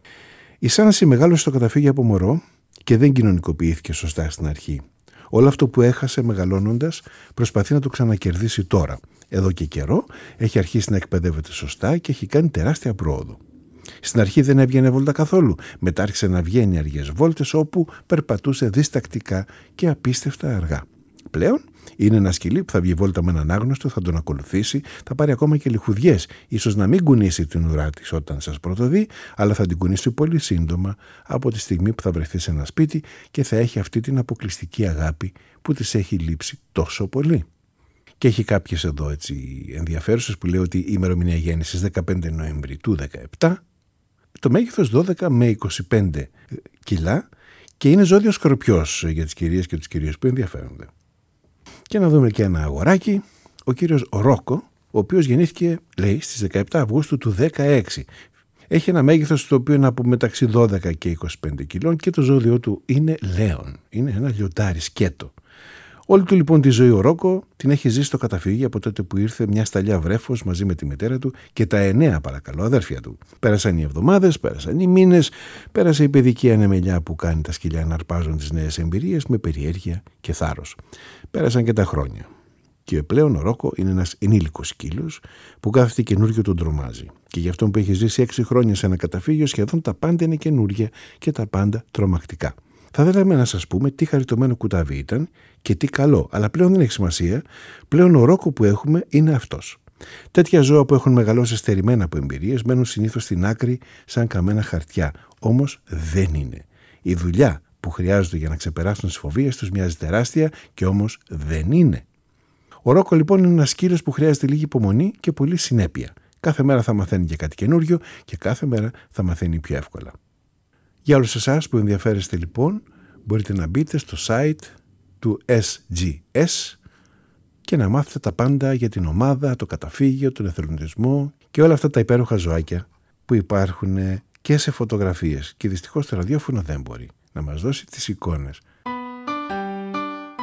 Η Σάνση μεγάλωσε στο καταφύγιο από μωρό και δεν κοινωνικοποιήθηκε σωστά στην αρχή. Όλο αυτό που έχασε μεγαλώνοντας προσπαθεί να το ξανακερδίσει τώρα. Εδώ και καιρό έχει αρχίσει να εκπαιδεύεται σωστά και έχει κάνει τεράστια πρόοδο. Στην αρχή δεν έβγαινε βόλτα καθόλου. Μετά άρχισε να βγαίνει αργές βόλτες όπου περπατούσε διστακτικά και απίστευτα αργά. Πλέον είναι ένα σκυλί που θα βγει βόλτα με έναν άγνωστο, θα τον ακολουθήσει, θα πάρει ακόμα και λιχουδιές. Ίσως να μην κουνήσει την ουρά της όταν σας πρωτοδεί, αλλά θα την κουνήσει πολύ σύντομα από τη στιγμή που θα βρεθεί σε ένα σπίτι και θα έχει αυτή την αποκλειστική αγάπη που της έχει λείψει τόσο πολύ. Και έχει κάποιες εδώ έτσι ενδιαφέρουσες που λέει ότι η ημερομηνία γέννησης δεκαπέντε Νοεμβρίου του δεκαεπτά, το μέγεθος δώδεκα με είκοσι πέντε κιλά και είναι ζώδιο Σκορπιός για τις κυρίες και τους κυρίους που ενδιαφέρονται. Και να δούμε και ένα αγοράκι, ο κύριος Ρόκο, ο οποίος γεννήθηκε, λέει, στις δεκαεπτά Αυγούστου του δεκαέξι. Έχει ένα μέγεθος το οποίο είναι από μεταξύ δώδεκα και είκοσι πέντε κιλών και το ζώδιο του είναι Λέων. Είναι ένα λιοντάρι σκέτο. Όλη του λοιπόν τη ζωή ο Ρόκο την έχει ζήσει στο καταφύγιο από τότε που ήρθε μια σταλιά βρέφος μαζί με τη μητέρα του και τα εννέα παρακαλώ αδέρφια του. Πέρασαν οι εβδομάδες, πέρασαν οι μήνες, πέρασε η παιδική ανεμελιά που κάνει τα σκυλιά να αρπάζουν τις νέες εμπειρίες με περιέργεια και θάρρος. Πέρασαν και τα χρόνια. Και πλέον ο Ρόκο είναι ένας ενήλικος σκύλος που κάθε καινούριο τον τρομάζει. Και γι' αυτό που έχει ζήσει έξι χρόνια σε ένα καταφύγιο, σχεδόν τα πάντα είναι καινούργια και τα πάντα τρομακτικά. Θα θέλαμε να σας πούμε τι χαριτωμένο κουτάβι ήταν και τι καλό, αλλά πλέον δεν έχει σημασία. Πλέον ο Ρόκο που έχουμε είναι αυτός. Τέτοια ζώα που έχουν μεγαλώσει στερημένα από εμπειρίες μένουν συνήθως στην άκρη σαν καμένα χαρτιά. Όμως δεν είναι. Η δουλειά που χρειάζονται για να ξεπεράσουν τις φοβίες τους μοιάζει τεράστια και όμως δεν είναι. Ο Ρόκο λοιπόν είναι ένας σκύλος που χρειάζεται λίγη υπομονή και πολύ συνέπεια. Κάθε μέρα θα μαθαίνει και κάτι καινούριο και κάθε μέρα θα μαθαίνει πιο εύκολα. Για όλους εσάς που ενδιαφέρεστε λοιπόν, μπορείτε να μπείτε στο site του ες τζι ες και να μάθετε τα πάντα για την ομάδα, το καταφύγιο, τον εθελοντισμό και όλα αυτά τα υπέροχα ζωάκια που υπάρχουν και σε φωτογραφίες. Και δυστυχώς το ραδιόφωνο δεν μπορεί να μας δώσει τις εικόνες.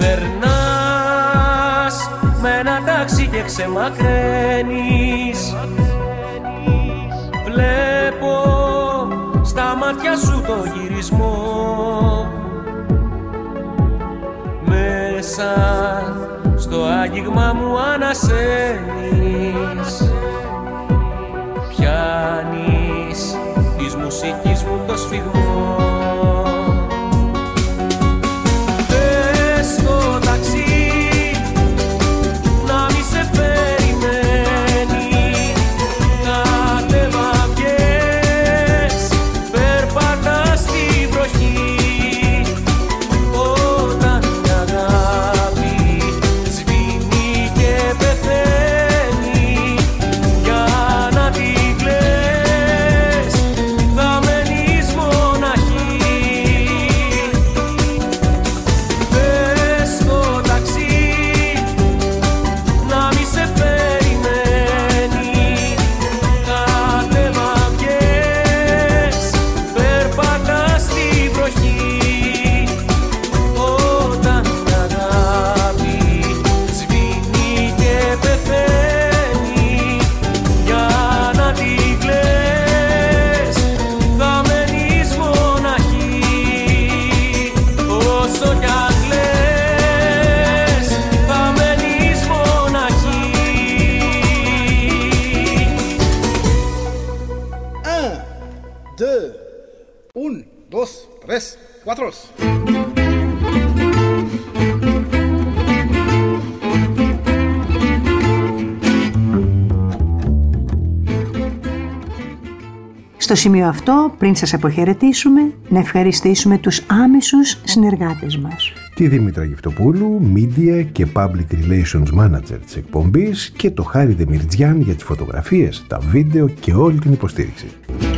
Περνάς με ένα ταξί και ξεμακραίνεις. Βλέπω στα μάτια σου το γυρισμό. Μέσα στο άγγιγμα μου ανασένεις. Πιάνεις της μουσικής μου το σφιγμό. Πες στο ταξί να μη σε περιμένει. Κατέβα βγες, περπατάς στη βροχή. Όταν η αγάπη σβήνει και πεθαίνει, για να την κλαις θα μένεις μοναχή. Πες στο ταξί να μη σε περιμένει. Κατέβα βγες, περπατάς στη βροχή. Όταν η αγάπη σβήνει και πεθαίνει, για να την κλαις θα μένεις μοναχή. Όσο κι αν κλαις θα μένεις μοναχή. Un, deux, un, dos, tres, cuatro. Στο σημείο αυτό, πριν σας αποχαιρετήσουμε, να ευχαριστήσουμε τους άμεσους συνεργάτες μας. Τη Δήμητρα Γευτοπούλου, Media και Public Relations Manager της εκπομπής, και το Χάρη Δεμιρτζιάν για τις φωτογραφίες, τα βίντεο και όλη την υποστήριξη.